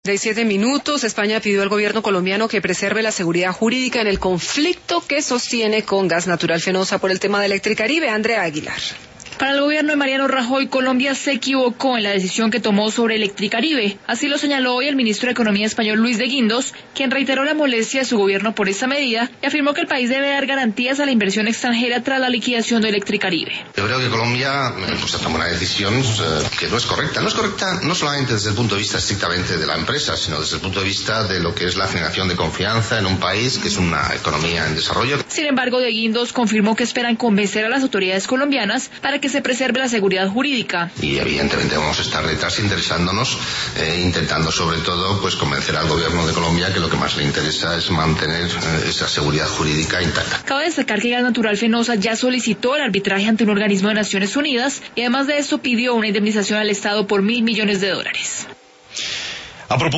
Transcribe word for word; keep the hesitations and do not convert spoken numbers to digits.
treinta y siete minutos, España pidió al gobierno colombiano que preserve la seguridad jurídica en el conflicto que sostiene con Gas Natural Fenosa por el tema de Electricaribe. Andrea Aguilar. Para el gobierno de Mariano Rajoy, Colombia se equivocó en la decisión que tomó sobre Electricaribe. Así lo señaló hoy el ministro de Economía español Luis de Guindos, quien reiteró la molestia de su gobierno por esta medida y afirmó que el país debe dar garantías a la inversión extranjera tras la liquidación de Electricaribe. Yo creo que Colombia pues, ha tomado una decisión eh, que no es correcta. No es correcta no solamente desde el punto de vista estrictamente de la empresa, sino desde el punto de vista de lo que es la generación de confianza en un país que es una economía en desarrollo. Sin embargo, de Guindos confirmó que esperan convencer a las autoridades colombianas para que se preserve la seguridad jurídica. Y evidentemente vamos a estar detrás interesándonos, eh, intentando sobre todo pues convencer al gobierno de Colombia que lo que más le interesa es mantener eh, esa seguridad jurídica intacta. Cabe destacar que Gas Natural Fenosa ya solicitó el arbitraje ante un organismo de Naciones Unidas y además de esto pidió una indemnización al Estado por mil millones de dólares. A propósito